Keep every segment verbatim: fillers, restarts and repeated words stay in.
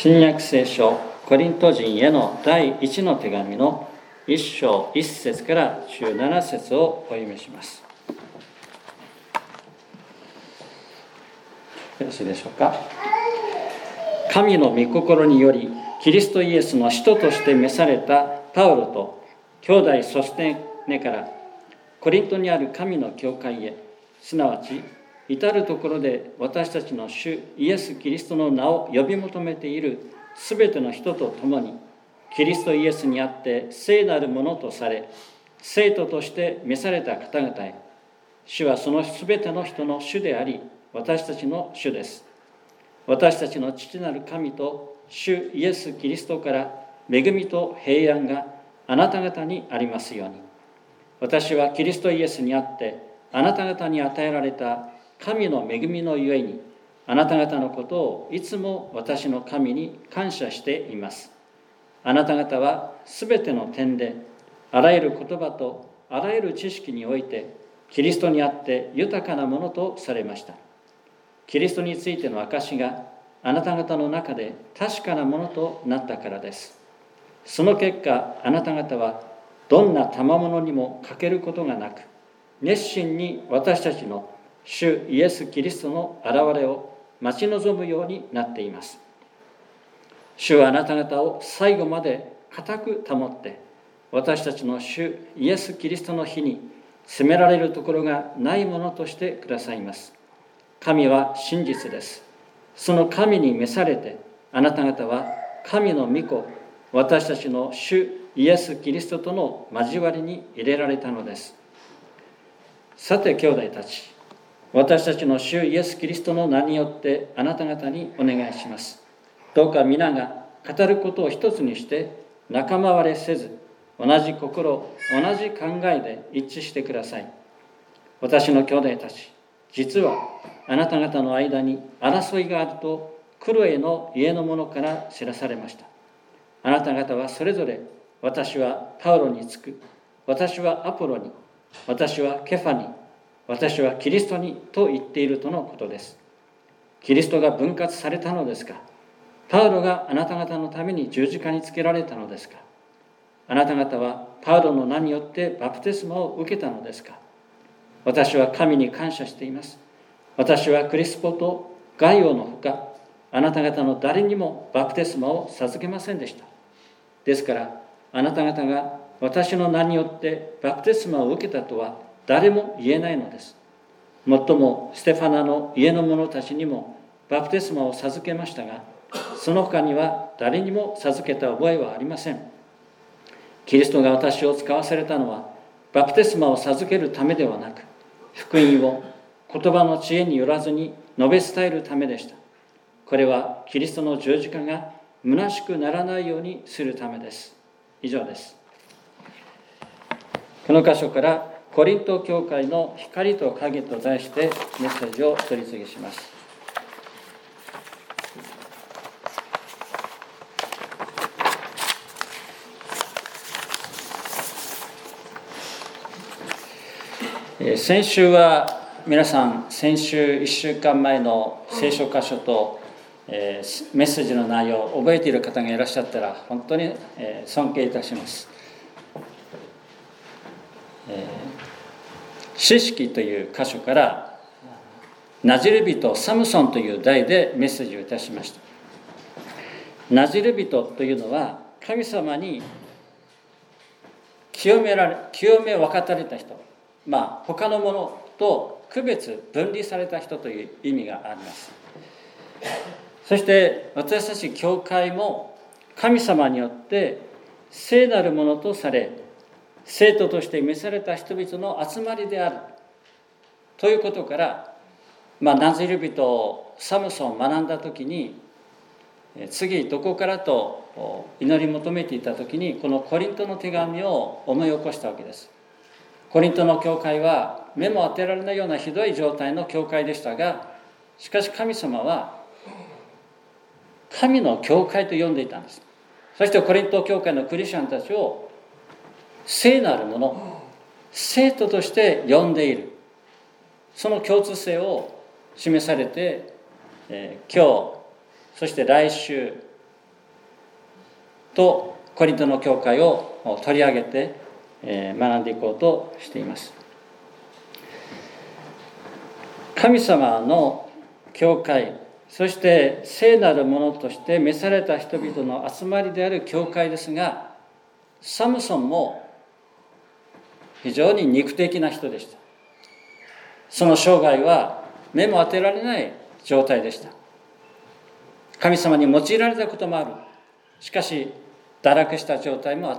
新約聖書コリント人への第一の手紙の一章一節から十七節をお読みします。よろしいでしょうか。神の御心によりキリストイエスの使徒として召されたパウロと兄弟ソステネからコリントにある神の教会へ、すなわち至るところで私たちの主イエス・キリストの名を呼び求めているすべての人と共に、キリストイエスにあって聖なるものとされ生徒として召された方々へ、主はそのすべての人の主であり私たちの主です。私たちの父なる神と主イエス・キリストから恵みと平安があなた方にありますように。私はキリストイエスにあってあなた方に与えられた神の恵みのゆえに、あなた方のことをいつも私の神に感謝しています。あなた方はすべての点であらゆる言葉とあらゆる知識においてキリストにあって豊かなものとされました。キリストについての証があなた方の中で確かなものとなったからです。その結果、あなた方はどんな賜物にも欠けることがなく、熱心に私たちの主イエス・キリストの現れを待ち望むようになっています。主はあなた方を最後まで固く保って、私たちの主イエス・キリストの日に責められるところがないものとしてくださいます。神は真実です。その神に召されて、あなた方は神の御子、私たちの主イエス・キリストとの交わりに入れられたのです。さて兄弟たち、私たちの主イエス・キリストの名によってあなた方にお願いします。どうか皆が語ることを一つにして仲間割れせず、同じ心、同じ考えで一致してください。私の兄弟たち、実はあなた方の間に争いがあるとクロエの家の者から知らされました。あなた方はそれぞれ、私はパウロにつく、私はアポロに、私はケファに、私はキリストにと言っているとのことです。キリストが分割されたのですか？パウロがあなた方のために十字架につけられたのですか？あなた方はパウロの名によってバプテスマを受けたのですか？私は神に感謝しています。私はクリスポとガイオのほか、あなた方の誰にもバプテスマを授けませんでした。ですから、あなた方が私の名によってバプテスマを受けたとは誰も言えないのです。もっともステファナの家の者たちにもバプテスマを授けましたが、その他には誰にも授けた覚えはありません。キリストが私を使わされたのは、バプテスマを授けるためではなく、福音を言葉の知恵によらずに述べ伝えるためでした。これはキリストの十字架が虚しくならないようにするためです。以上です。この箇所からコリント教会の光と影と題してメッセージを取り次ぎします。先週は皆さん、先週いっしゅうかんまえの聖書箇所とメッセージの内容を覚えている方がいらっしゃったら本当に尊敬いたします。詩式という箇所からナジル人サムソンという題でメッセージをいたしました。ナジル人というのは神様に清められ清め分かたれた人、まあ他のものと区別分離された人という意味があります。そして私たち教会も神様によって聖なるものとされ、生徒として召された人々の集まりであるということから、まあ、ナジル人サムソンを学んだ時に、次どこからと祈り求めていた時に、このコリントの手紙を思い起こしたわけです。コリントの教会は目も当てられないようなひどい状態の教会でしたが、しかし神様は神の教会と呼んでいたんです。そしてコリント教会のクリスチャンたちを聖なるもの、生徒として呼んでいる、その共通性を示されて、えー、今日そして来週とコリントの教会を取り上げて学んでいこうとしています。神様の教会、そして聖なるものとして召された人々の集まりである教会ですが、サムソンも非常に肉的な人でした。その生涯は目も当てられない状態でした。神様に用いられたこともある。しかし堕落した状態もあった。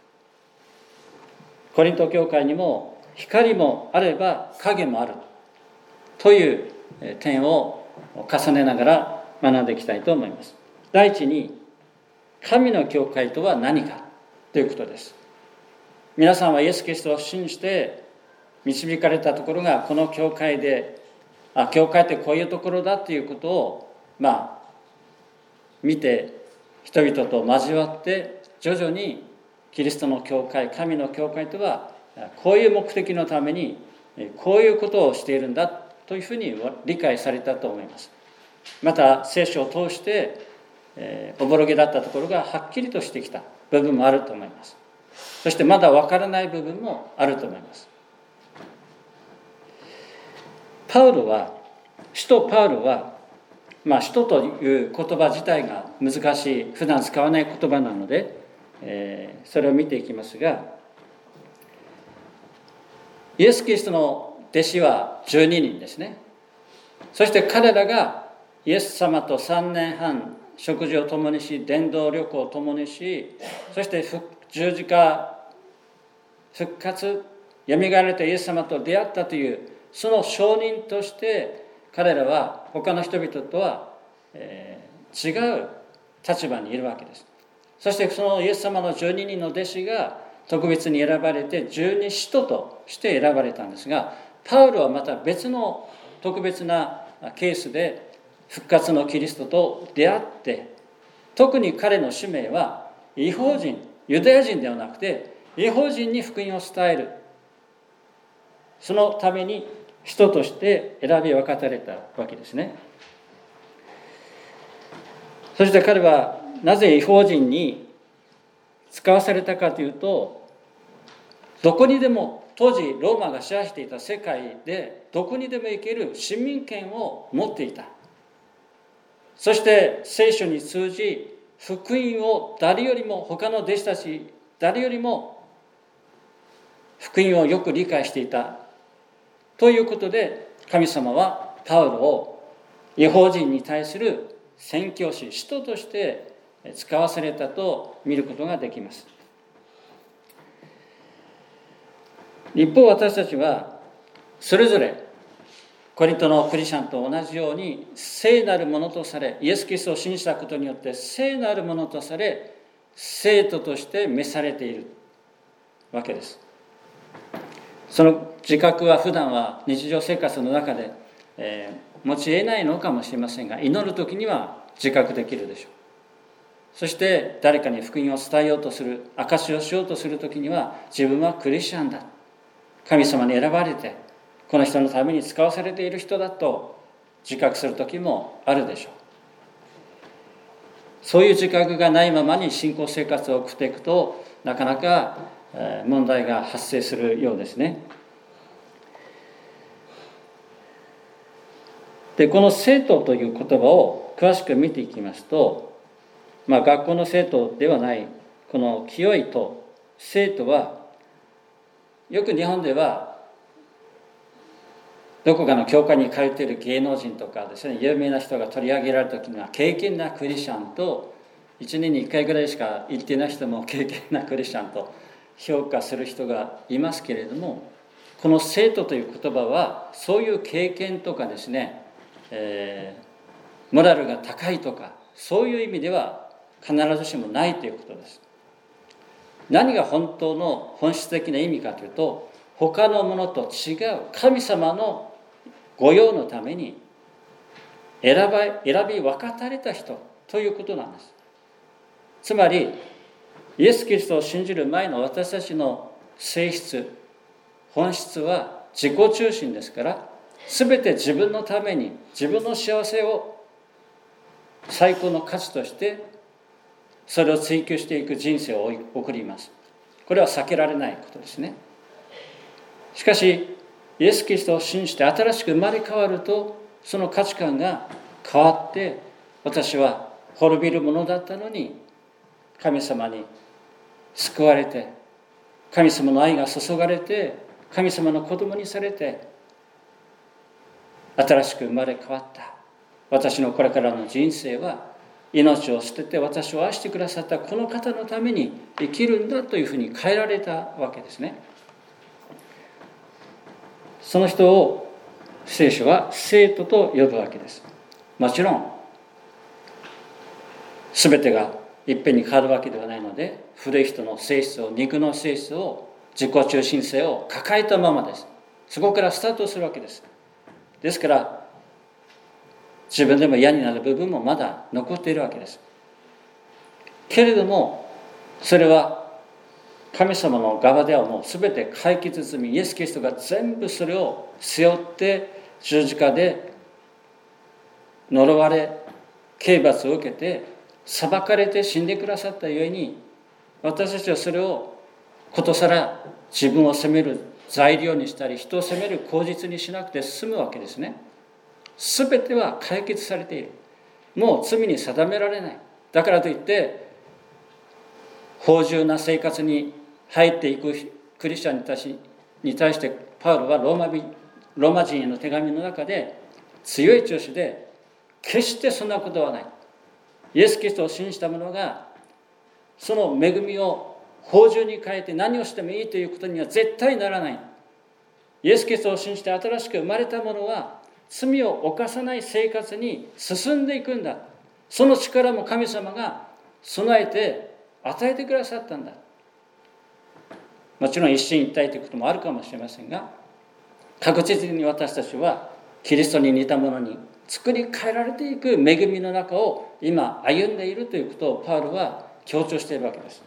コリント教会にも光もあれば影もあるという点を重ねながら学んでいきたいと思います。第一に、神の教会とは何かということです。皆さんはイエス・キリストを信じて導かれたところがこの教会で、あ、教会ってこういうところだということをまあ見て、人々と交わって徐々にキリストの教会、神の教会とはこういう目的のためにこういうことをしているんだというふうに理解されたと思います。また聖書を通して、えー、おぼろげだったところがはっきりとしてきた部分もあると思います。そしてまだわからない部分もあると思います。パウロは、使徒パウロは、まあ使徒という言葉自体が難しい、普段使わない言葉なので、えー、それを見ていきますが、イエス・キリストの弟子はじゅうににんですね。そして彼らがイエス様とさんねんはん食事を共にし、伝道旅行を共にし、そして十字架復活、よみがえられたイエス様と出会ったというその証人として彼らは他の人々とは、えー、違う立場にいるわけです。そしてそのイエス様のじゅうににんの弟子が特別に選ばれて十二使徒として選ばれたんですが、パウロはまた別の特別なケースで復活のキリストと出会って、特に彼の使命は異邦人、ユダヤ人ではなくて異邦人に福音を伝える、そのために人として選び分かたれたわけですね。そして彼はなぜ異邦人に使わされたかというと、どこにでも、当時ローマが支配していた世界でどこにでも行ける市民権を持っていた。そして聖書に通じ福音を誰よりも、他の弟子たち誰よりも福音をよく理解していたということで、神様はパウロを異邦人に対する宣教師、使徒として使わされたと見ることができます。一方、私たちはそれぞれコリントのクリスチャンと同じように聖なるものとされ、イエス・キリストを信じたことによって聖なるものとされ、聖徒として召されているわけです。その自覚は普段は日常生活の中で、えー、持ち得ないのかもしれませんが、祈る時には自覚できるでしょう。そして誰かに福音を伝えようとする、証しをしようとする時には、自分はクリスチャンだ、神様に選ばれてこの人のために使わされている人だと自覚する時もあるでしょう。そういう自覚がないままに信仰生活を送っていくと、なかなか問題が発生するようですね。で、この生徒という言葉を詳しく見ていきますと、まあ、学校の生徒ではないこの清いと生徒は、よく日本ではどこかの教会に通っている芸能人とかですね、有名な人が取り上げられた時には、敬虔なクリスチャンと、いちねんにいっかいぐらいしか行っていない人も敬虔なクリスチャンと評価する人がいますけれども、この生徒という言葉はそういう経験とかですね、えー、モラルが高いとかそういう意味では必ずしもないということです。何が本当の本質的な意味かというと、他のものと違う神様の御用のために選ば選び分かたれた人ということなんです。つまりイエス・キリストを信じる前の私たちの性質、本質は自己中心ですから、全て自分のために自分の幸せを最高の価値としてそれを追求していく人生を送ります。これは避けられないことですね。しかしイエス・キリストを信じて新しく生まれ変わると、その価値観が変わって、私は滅びるものだったのに神様に救われて、神様の愛が注がれて、神様の子供にされて、新しく生まれ変わった。私のこれからの人生は、命を捨てて私を愛してくださったこの方のために生きるんだというふうに変えられたわけですね。その人を聖書は聖徒と呼ぶわけです。もちろん全てがいっぺんに変わるわけではないので、古い人の性質を、肉の性質を、自己中心性を抱えたままです。そこからスタートするわけです。ですから自分でも嫌になる部分もまだ残っているわけです。けれどもそれは神様の側ではもう全て解決済み、イエス・キリストが全部それを背負って十字架で呪われ、刑罰を受けて裁かれて死んでくださったゆえに、私たちはそれをことさら自分を責める材料にしたり、人を責める口実にしなくて済むわけですね。すべては解決されている。もう罪に定められない。だからといって芳醇な生活に入っていくクリスチャンに対しに対してパウロはローマ人ローマ人への手紙の中で強い調子で、決してそんなことはない。イエス・キリストを信じた者がその恵みを芳醇に変えて何をしてもいいということには絶対ならない。イエス・キリストを信じて新しく生まれた者は罪を犯さない生活に進んでいくんだ。その力も神様が備えて与えてくださったんだ。もちろん一進一退ということもあるかもしれませんが、確実に私たちはキリストに似たものに作り変えられていく恵みの中を今歩んでいるということをパウロは強調しているわけです。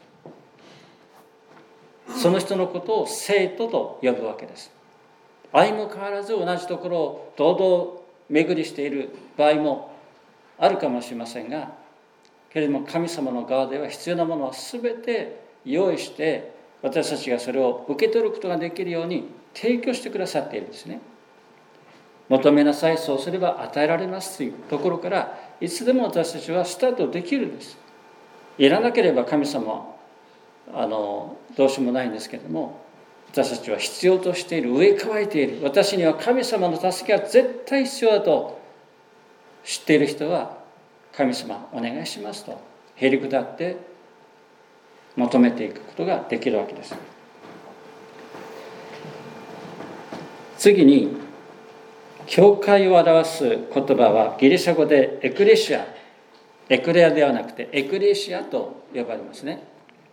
その人のことを聖徒と呼ぶわけです。相も変わらず同じところを堂々巡りしている場合もあるかもしれませんが、けれども神様の側では必要なものは全て用意して、私たちがそれを受け取ることができるように提供してくださっているんですね。求めなさい、そうすれば与えられますというところから、いつでも私たちはスタートできるんです。いらなければ神様はあのどうしようもないんですけれども、私たちは必要としている、植え替えている、私には神様の助けが絶対必要だと知っている人は、神様お願いしますとへりくだって求めていくことができるわけです。次に、教会を表す言葉はギリシャ語でエクレシア、エクレアではなくてエクレシアと呼ばれますね。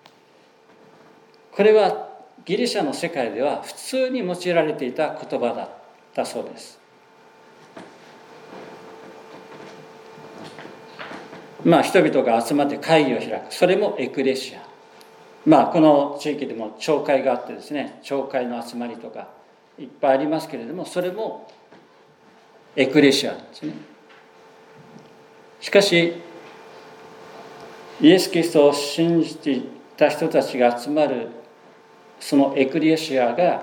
これはギリシャの世界では普通に用いられていた言葉だったそうです。まあ人々が集まって会議を開く、それもエクレシア。まあこの地域でも教会があってですね、教会の集まりとかいっぱいありますけれども、それもエクレシアですね。しかしイエス・キリストを信じていた人たちが集まるそのエクレシアが、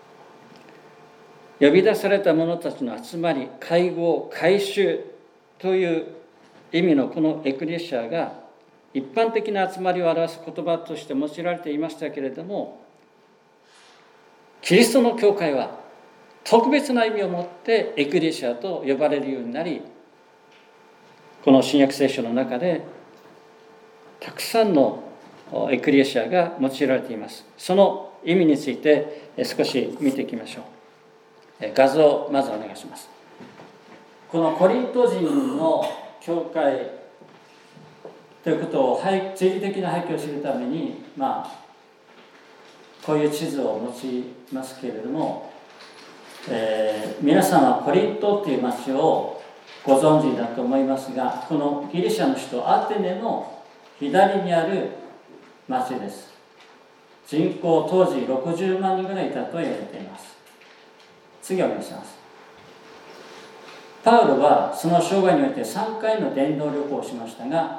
呼び出された者たちの集まり、会合、改宗という意味のこのエクレシアが一般的な集まりを表す言葉として用いられていましたけれども、キリストの教会は特別な意味を持ってエクレシアと呼ばれるようになり、この新約聖書の中でたくさんのエクレシアが用いられています。その意味について少し見ていきましょう。画像をまずお願いします。このコリント人の教会ということを地理的な背景を知るために、まあこういう地図を用いますけれども、えー、皆さんはコリントという町をご存知だと思いますが、このギリシャの首都アテネの左にある町です。人口当時ろくじゅうまんにんぐらいいたと言われています。次をお願いします。パウロはその生涯においてさんかいの伝道旅行をしましたが、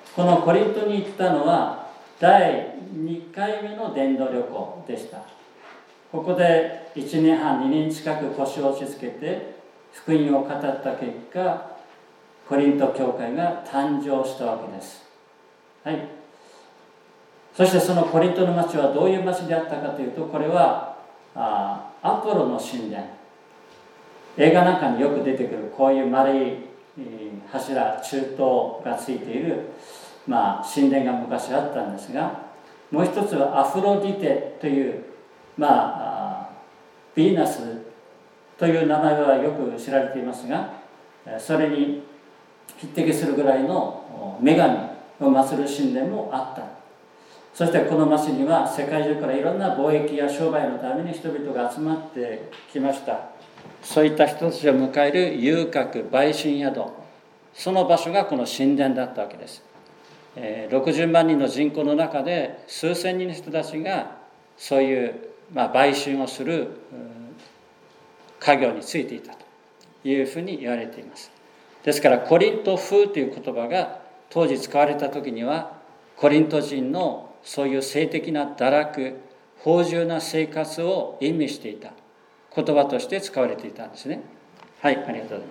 このコリントに行ったのはだいにかいめの伝道旅行でした。ここでいちねんはんにねん近く腰を落ち着けて福音を語った結果、コリント教会が誕生したわけです。はい。そしてそのコリントの町はどういう町であったかというと、これはあアポロの神殿、映画なんかによく出てくるこういう丸い柱、柱塔がついている、まあ、神殿が昔あったんですが、もう一つはアフロディテという、まあ、ヴィーナスという名前はよく知られていますが、それに匹敵するぐらいの女神を祀る神殿もあった。そしてこの町には世界中からいろんな貿易や商売のために人々が集まってきました。そういった人たちを迎える遊郭、売春宿、その場所がこの神殿だったわけです。ろくじゅうまんにんの人口の中で数千人の人たちがそういう、まあ、売春をする家業についていたというふうに言われています。ですからコリント風という言葉が当時使われた時には、コリント人のそういう性的な堕落、放縦な生活を意味していた言葉として使われていたんですね。はい、ありがとうございます。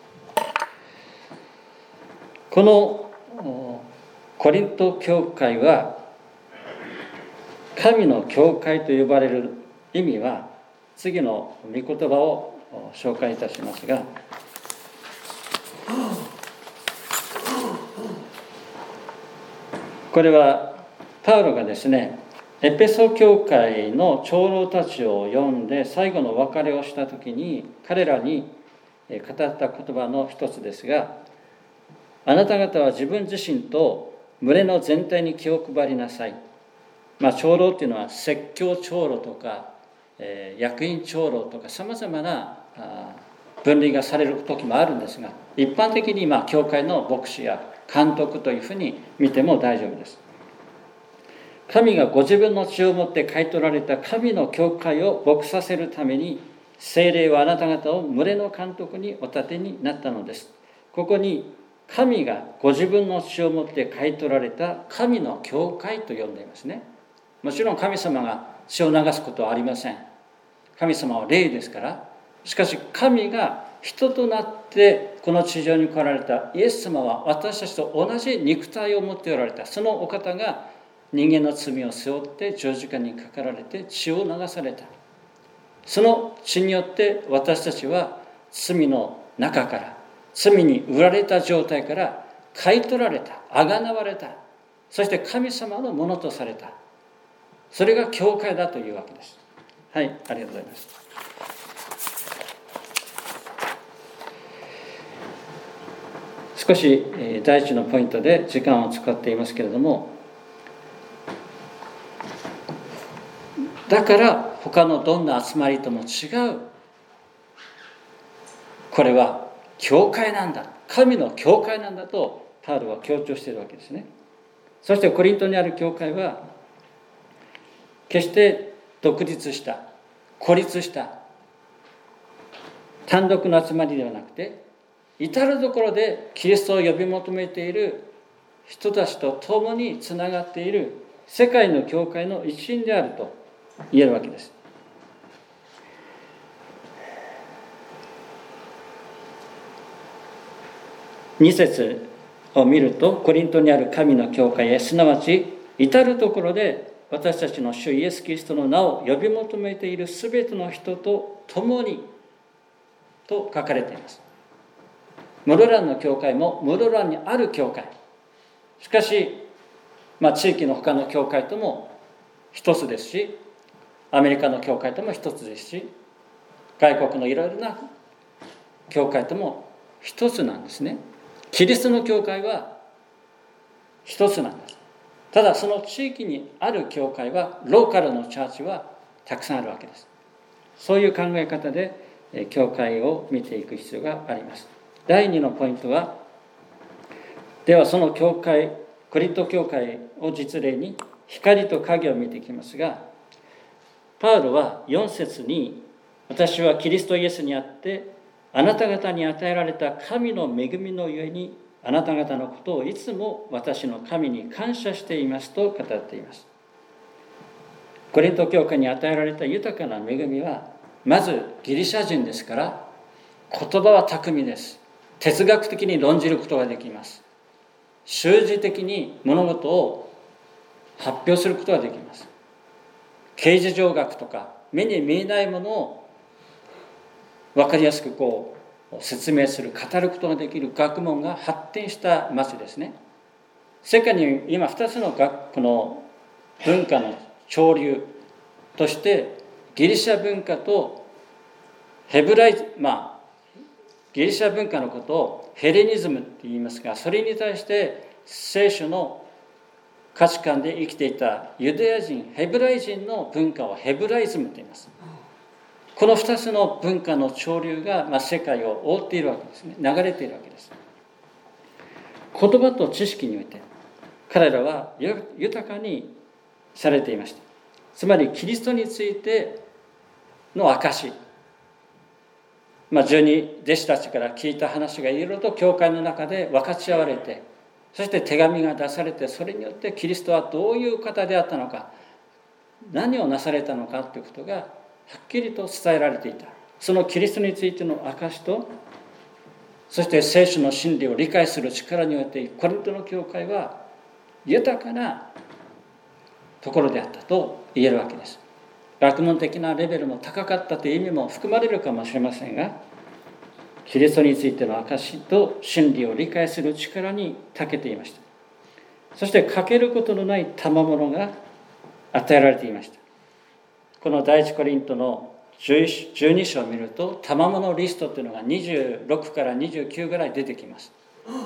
このコリント教会は神の教会と呼ばれる意味は、次の御言葉を紹介いたしますが、これはパウロがですね、エペソ教会の長老たちを呼んで最後のお別れをしたときに彼らに語った言葉の一つですが、あなた方は自分自身と群れの全体に気を配りなさい。まあ、長老っていうのは説教長老とか、えー、役員長老とかさまざまな分類がされる時もあるんですが、一般的にまあ教会の牧師や監督というふうに見ても大丈夫です。神がご自分の血をもって買い取られた神の教会を牧させるために、聖霊はあなた方を群れの監督にお立てになったのです。ここに神がご自分の血をもって買い取られた神の教会と呼んでいますね。もちろん神様が血を流すことはありません。神様は霊ですから。しかし神が人となってこの地上に来られたイエス様は、私たちと同じ肉体を持っておられたそのお方が人間の罪を背負って十字架にかかられて血を流された。その血によって私たちは罪の中から、罪に売られた状態から買い取られた、あがなわれた、そして神様のものとされた。それが教会だというわけです。はい、ありがとうございます。少し第一のポイントで時間を使っていますけれども、だから他のどんな集まりとも違う、これは教会なんだ、神の教会なんだとパウロは強調しているわけですね。そしてコリントにある教会は決して独立した、孤立した単独の集まりではなくて、至るところでキリストを呼び求めている人たちと共につながっている世界の教会の一員であると言えるわけです。に節を見ると、コリントにある神の教会へ、すなわち至るところで私たちの主イエス・キリストの名を呼び求めているすべての人と共にと書かれています。ムロランの教会もムロランにある教会、しかし、まあ、地域の他の教会とも一つですし、アメリカの教会とも一つですし、外国のいろいろな教会とも一つなんですね。キリストの教会は一つなんです。ただその地域にある教会は、ローカルのチャーチはたくさんあるわけです。そういう考え方で教会を見ていく必要があります。だいにのポイントは、ではその教会、コリント教会を実例に光と影を見ていきますが、パウロはよん節に、私はキリストイエスにあってあなた方に与えられた神の恵みのゆえにあなた方のことをいつも私の神に感謝していますと語っています。コリント教会に与えられた豊かな恵みは、まずギリシャ人ですから言葉は巧みです。哲学的に論じることができます。習字的に物事を発表することができます。形而上学とか目に見えないものを分かりやすくこう説明する、語ることができる学問が発展した町ですね。世界に今ふたつのこの文化の潮流として、ギリシャ文化とヘブライまあギリシャ文化のことをヘレニズムって言いますが、それに対して聖書の価値観で生きていたユダヤ人、ヘブライ人の文化をヘブライズムと言います。このふたつの文化の潮流が、まあ、世界を覆っているわけですね。流れているわけです。言葉と知識において彼らは豊かにされていました。つまりキリストについての証し、まあ、十二弟子たちから聞いた話がいろいろと教会の中で分かち合われて、そして手紙が出されて、それによってキリストはどういう方であったのか、何をなされたのかということがはっきりと伝えられていた。そのキリストについての証と、そして聖書の真理を理解する力によってコリントの教会は豊かなところであったと言えるわけです。学問的なレベルも高かったという意味も含まれるかもしれませんが、キリストについての証と真理を理解する力に長けていました。そして欠けることのない賜物が与えられていました。この第一コリントのじゅうに章を見ると、賜物リストというのがにじゅうろくからにじゅうきゅうぐらい出てきます。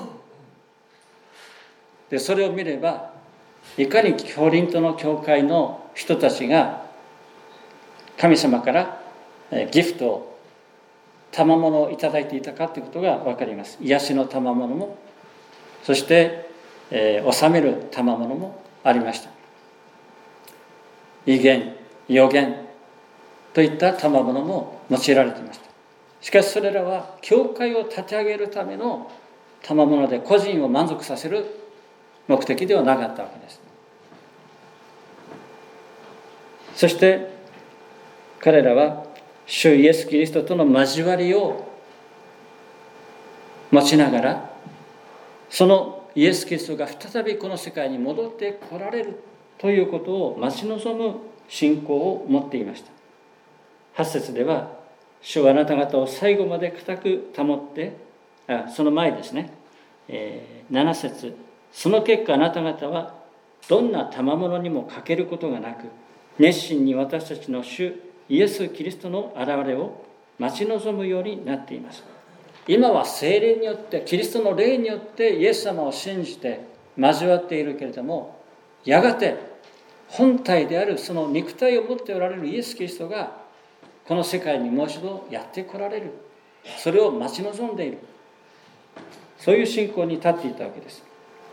でそれを見れば、いかにコリントの教会の人たちが神様からギフトを、賜物をいただいていたかということが分かります。癒しの賜物も、そして、えー、治める賜物もありました。異言、予言といった賜物も用いられていました。しかしそれらは教会を立て上げるための賜物で、個人を満足させる目的ではなかったわけです。そして彼らは主イエス・キリストとの交わりを持ちながら、そのイエス・キリストが再びこの世界に戻って来られるということを待ち望む信仰を持っていました。はち節では、主はあなた方を最後まで固く保って、あその前ですね、えー、なな節、その結果あなた方はどんな賜物にも欠けることがなく、熱心に私たちの主イエス・キリストの現れを待ち望むようになっています。今は聖霊によって、キリストの霊によってイエス様を信じて交わっているけれども、やがて本体であるその肉体を持っておられるイエス・キリストがこの世界にもう一度やって来られる、それを待ち望んでいる、そういう信仰に立っていたわけです。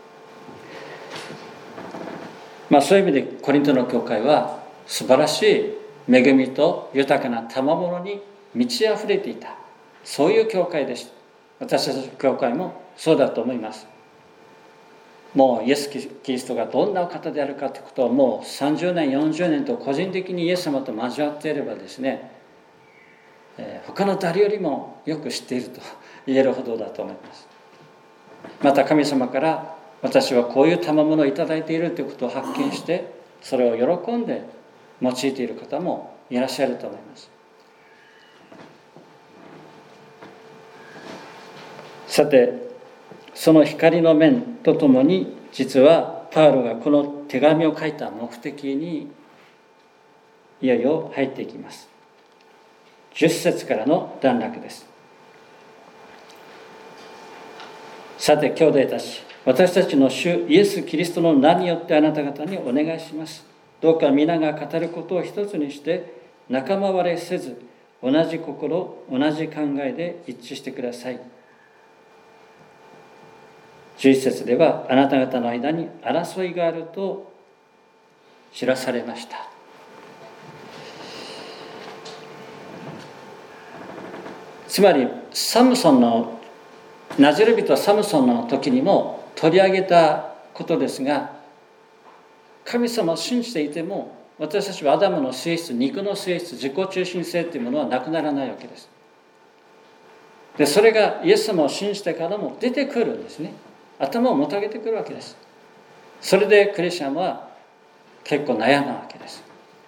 まあそういう意味でコリントの教会は素晴らしい恵みと豊かな賜物に満ち溢れていた、そういう教会でした。私たちの教会もそうだと思います。もうイエス・キリストがどんな方であるかということをもうさんじゅうねんよんじゅうねんと個人的にイエス様と交わっていればですね、えー、他の誰よりもよく知っていると言えるほどだと思います。また神様から私はこういう賜物をいただいているということを発見して、それを喜んで用いている方もいらっしゃると思います。さて、その光の面とともに、実はパウロがこの手紙を書いた目的にいよいよ入っていきます。じゅっ節からの段落です。さて兄弟たち、私たちの主イエス・キリストの名によってあなた方にお願いします。どうか皆が語ることを一つにして仲間割れせず、同じ心、同じ考えで一致してください。じゅういち節では、あなた方の間に争いがあると知らされました。つまりサムソンのナザレ人サムソンの時にも取り上げたことですが、神様を信じていても私たちはアダムの性質、肉の性質、自己中心性というものはなくならないわけです。でそれがイエス様を信じてからも出てくるんですね。頭をもたげてくるわけです。それでクリスチャンは結構悩むわけです。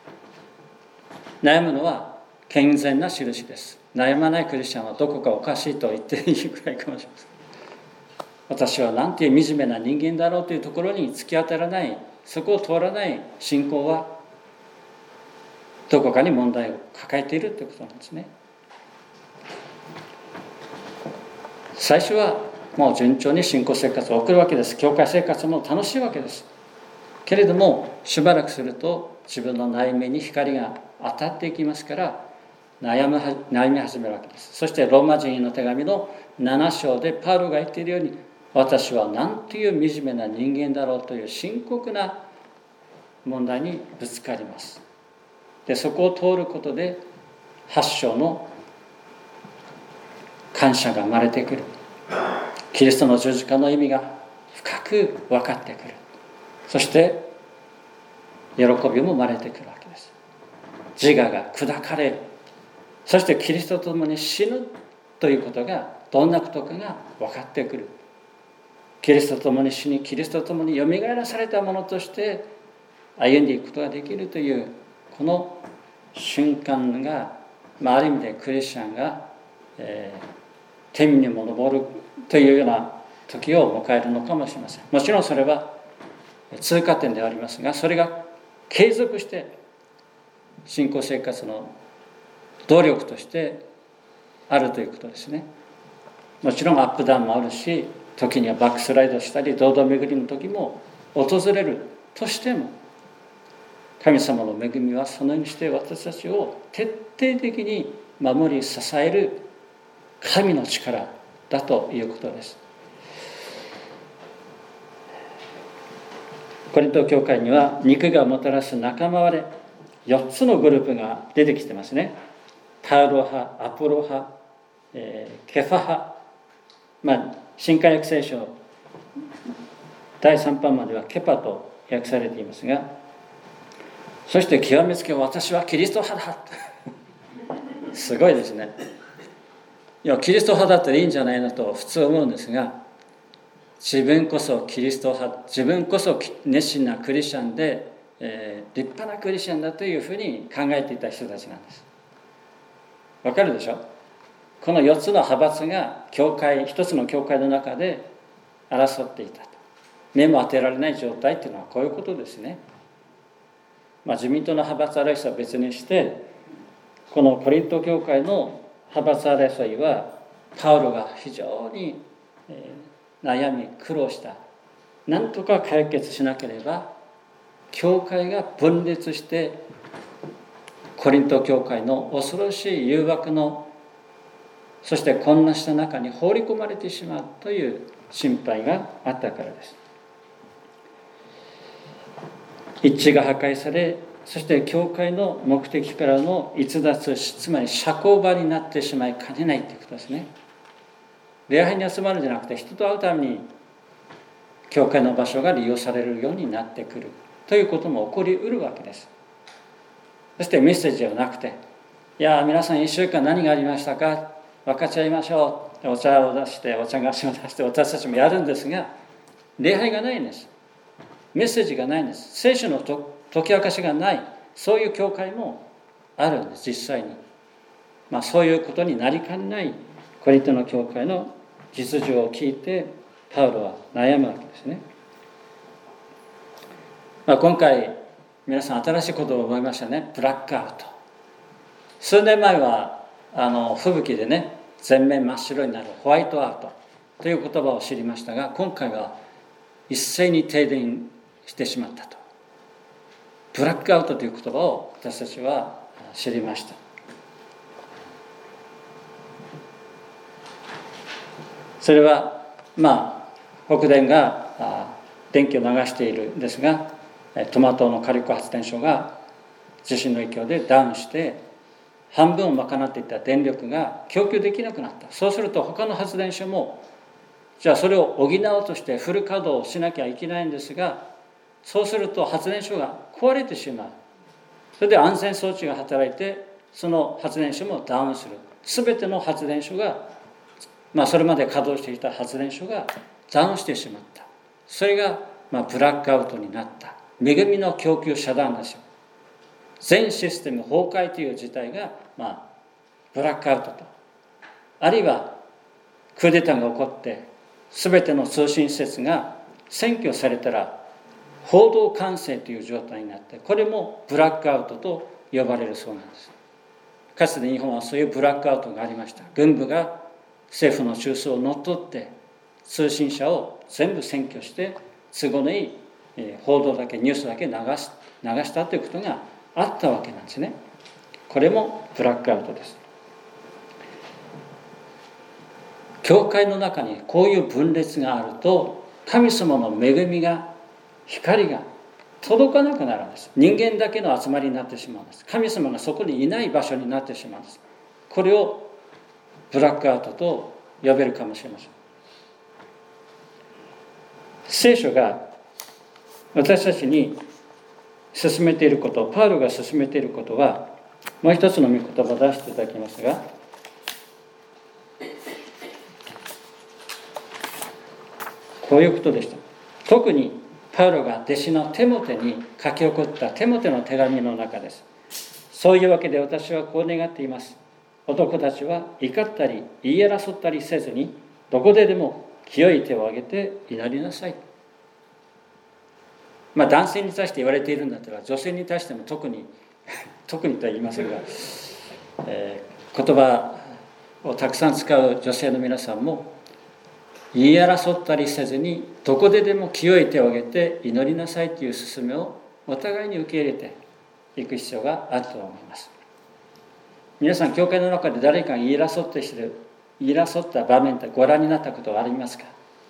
悩むのは健全な印です。悩まないクリスチャンはどこかおかしいと言っていいくらいかもしれません。私はなんていう惨めな人間だろうというところに突き当たらない、そこを通らない信仰はどこかに問題を抱えているということなんですね。最初はもう順調に信仰生活を送るわけです。教会生活も楽しいわけです。けれどもしばらくすると自分の内面に光が当たっていきますから悩む悩み始めるわけです。そしてローマ人への手紙のなな章でパウロが言っているように、私は何という惨めな人間だろうという深刻な問題にぶつかります。でそこを通ることではち章の感謝が生まれてくる。キリストの十字架の意味が深く分かってくる。そして喜びも生まれてくるわけです。自我が砕かれる。そしてキリストと共に死ぬということがどんなことかが分かってくる。キリストと共に死に、キリストと共によみがえらされたものとして歩んでいくことができるというこの瞬間が、まあ、ある意味でクリスチャンが、えー、天にも昇るというような時を迎えるのかもしれません。もちろんそれは通過点でありますが、それが継続して信仰生活の動力としてあるということですね。もちろんアップダウンもあるし、時にはバックスライドしたり堂々巡りの時も訪れるとしても、神様の恵みはそのようにして私たちを徹底的に守り支える神の力だということです。コリント教会には肉がもたらす仲間割れよっつのグループが出てきてますね。パウロ派、アポロ派、えー、ケファ派、まあ新海訳聖書だいさん版まではケパと訳されていますが、そして極めつけは私はキリスト派だすごいですね。いやキリスト派だったらいいんじゃないのと普通思うんですが、自分こそキリスト派、自分こそ熱心なクリスチャンで、えー、立派なクリスチャンだというふうに考えていた人たちなんです。わかるでしょ。このよっつの派閥が教会、一つの教会の中で争っていたと。目も当てられない状態というのはこういうことですね。まあ、自民党の派閥争いは別にして、このコリント教会の派閥争いはパウロが非常に、えー、悩み苦労した。なんとか解決しなければ教会が分裂してコリント教会の恐ろしい誘惑の、そして混乱した中に放り込まれてしまうという心配があったからです。一致が破壊され、そして教会の目的からの逸脱、つまり社交場になってしまいかねないということですね。礼拝に集まるんじゃなくて人と会うために教会の場所が利用されるようになってくるということも起こりうるわけです。そしてメッセージではなくて、いや皆さんいっしゅうかん何がありましたか、分かち合いましょう、お茶を出してお茶菓子を出して私たちもやるんですが、礼拝がないんです。メッセージがないんです。聖書の解き明かしがない、そういう教会もあるんです。実際に、まあ、そういうことになりかねないコリントの教会の実情を聞いてパウロは悩むわけですね。まあ、今回皆さん新しいことを覚えましたね。ブラックアウト。数年前はあの吹雪でね、全面真っ白になるホワイトアウトという言葉を知りましたが、今回は一斉に停電してしまったと。ブラックアウトという言葉を私たちは知りました。それはまあ北電が電気を流しているんですが、トマトの火力発電所が地震の影響でダウンして半分を賄っていた電力が供給できなくなった。そうすると他の発電所もじゃあそれを補おうとしてフル稼働しなきゃいけないんですが、そうすると発電所が壊れてしまう。それで安全装置が働いて、その発電所もダウンする。すべての発電所が、まあ、それまで稼働していた発電所がダウンしてしまった。それが、まあ、ブラックアウトになった。恵みの供給遮断ですよ。全システム崩壊という事態が、まあ、ブラックアウトと。あるいは、クーデターが起こって、すべての通信施設が占拠されたら、報道管制という状態になって、これもブラックアウトと呼ばれるそうなんです。かつて日本はそういうブラックアウトがありました。軍部が政府の中枢を乗っ取って、通信社を全部占拠して、都合のいい報道だけ、ニュースだけ流し、流したということがあったわけなんですね。これもブラックアウトです。教会の中にこういう分裂があると、神様の恵みが、光が届かなくなるんです。人間だけの集まりになってしまうんです。神様がそこにいない場所になってしまうんです。これをブラックアウトと呼べるかもしれません。聖書が私たちに進めていること、パウロが進めていることは、もう一つの御言葉を出していただきますが、こういうことでした。特にパウロが弟子のテモテに書き起こったテモテの手紙の中です。そういうわけで私はこう願っています。男たちは怒ったり言い争ったりせずに、どこででも清い手を挙げて祈りなさい。まあ男性に対して言われているんだったら、女性に対しても特に特にとは言いませんが、えー、言葉をたくさん使う女性の皆さんも、言い争ったりせずにどこででも清い手を挙げて祈りなさいという勧めをお互いに受け入れていく必要があると思います。皆さん、教会の中で誰かが言い争ってして言い争った場面ってご覧になったことはありますか？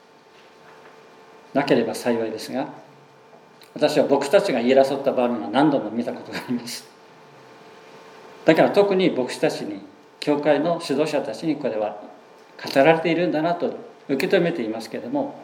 なければ幸いですが、私は僕たちが言い争った場面は何度も見たことがあります。だから特に僕たちに、教会の指導者たちにこれは語られているんだなと受け止めていますけれども、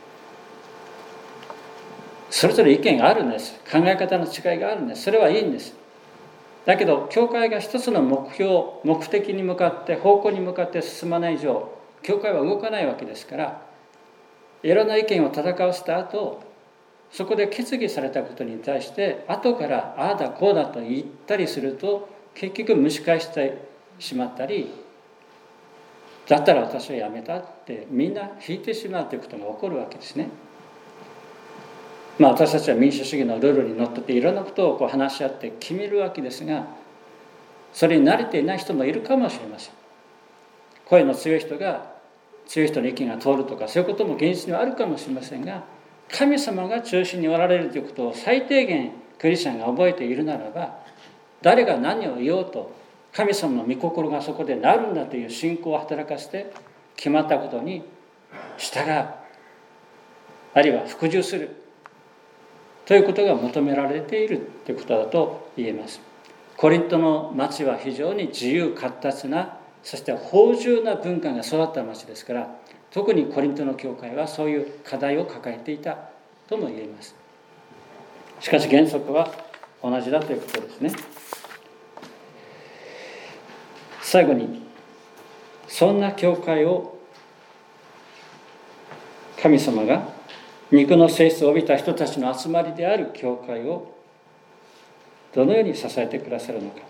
それぞれ意見があるんです。考え方の違いがあるんです。それはいいんです。だけど教会が一つの目標、目的に向かって方向に向かって進まない以上、教会は動かないわけですから、いろんな意見を戦わせた後、そこで決議されたことに対して後からああだこうだと言ったりすると、結局蒸し返してしまったり、だったら私はやめたってみんな引いてしまうということが起こるわけですね。まあ私たちは民主主義のルールにのっとっていろんなことをこう話し合って決めるわけですが、それに慣れていない人もいるかもしれません。声の強い人が強い人の意見が通るとか、そういうことも現実にはあるかもしれませんが、神様が中心におられるということを最低限クリスチャンが覚えているならば、誰が何を言おうと神様の御心がそこでなるんだという信仰を働かせて、決まったことに従う、あるいは服従するということが求められているということだと言えます。コリントの町は非常に自由闊達な、そして豊潤な文化が育った町ですから、特にコリントの教会はそういう課題を抱えていたとも言えます。しかし原則は同じだということですね。最後に、そんな教会を神様が肉の性質を帯びた人たちの集まりである教会をどのように支えてくださるのか。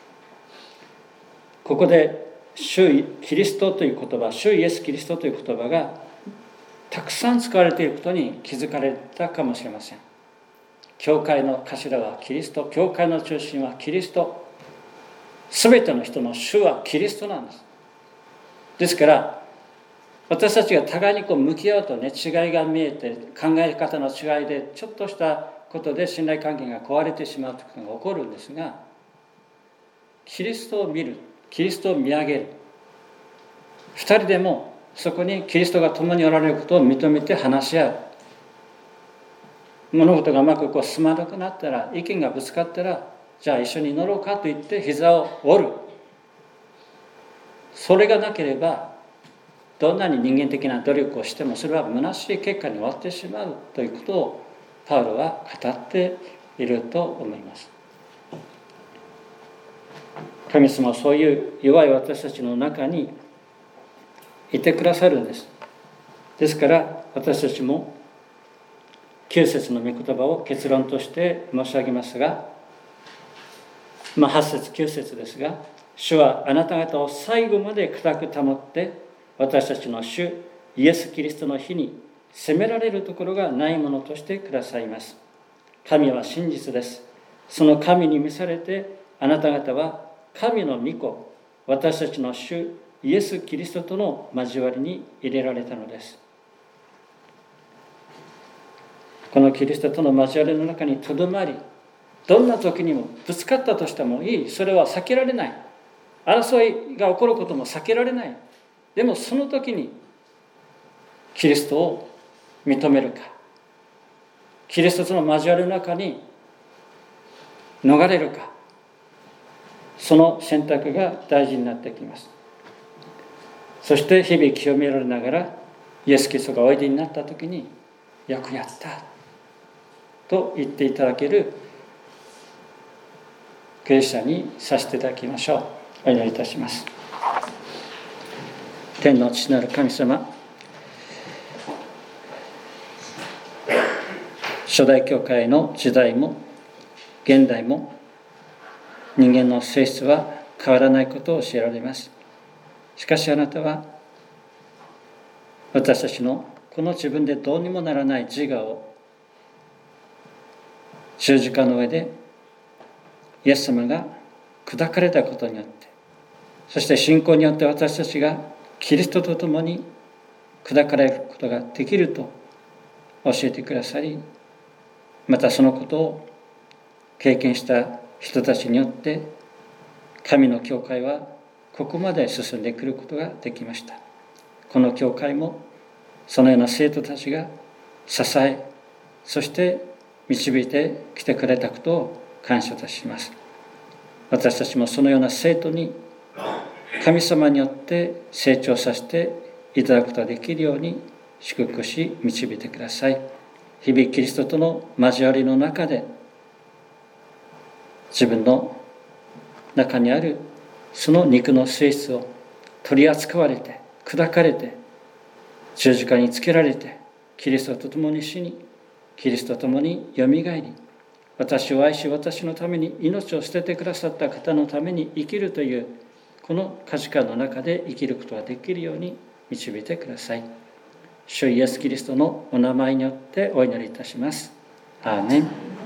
ここで主キリストという言葉、主イエスキリストという言葉がたくさん使われていることに気づかれたかもしれません。教会の頭はキリスト、教会の中心はキリスト、すべての人の主はキリストなんです。ですから私たちが互いにこう向き合うとね、違いが見えて、考え方の違いでちょっとしたことで信頼関係が壊れてしまうということが起こるんですが、キリストを見る、キリストを見上げる、二人でもそこにキリストが共におられることを認めて話し合う。物事がうまくこう進まなくなったら、意見がぶつかったら、じゃあ一緒に祈ろうかと言って膝を折る。それがなければどんなに人間的な努力をしてもそれは虚しい結果に終わってしまうということをパウロは語っていると思います。神様はそういう弱い私たちの中にいてくださるんです。ですから私たちもきゅう節の御言葉を結論として申し上げますが、まあ、はち節きゅう節ですが、主はあなた方を最後まで固く保って私たちの主イエス・キリストの日に責められるところがないものとしてくださいます。神は真実です。その神に召されてあなた方は神の御子、私たちの主イエス・キリストとの交わりに入れられたのです。このキリストとの交わりの中にとどまり、どんな時にもぶつかったとしてもいい。それは避けられない。争いが起こることも避けられない。でもその時にキリストを認めるか、キリストとの交わりの中に逃れるか、その選択が大事になってきます。そして日々清められながらイエス・キリストがおいでになった時によくやったと言っていただけるクリスチャンにさせていただきましょう。お祈りいたします。天の父なる神様、初代教会の時代も現代も人間の性質は変わらないことを教えられます。しかしあなたは私たちのこの自分でどうにもならない自我を十字架の上でイエス様が砕かれたことによって、そして信仰によって私たちがキリストと共に砕かれることができると教えてくださり、またそのことを経験した人たちによって神の教会はここまで進んでくることができました。この教会もそのような生徒たちが支え、そして導いてきてくれたことを感謝いたします。私たちもそのような生徒に神様によって成長させていただくことができるように祝福し導いてください。日々キリストとの交わりの中で自分の中にあるその肉の性質を取り扱われて砕かれて十字架につけられてキリストと共に死にキリストと共によみがえり、私を愛し私のために命を捨ててくださった方のために生きるというこの価値観の中で生きることができるように導いてください。主イエスキリストのお名前によってお祈りいたします。アーメン。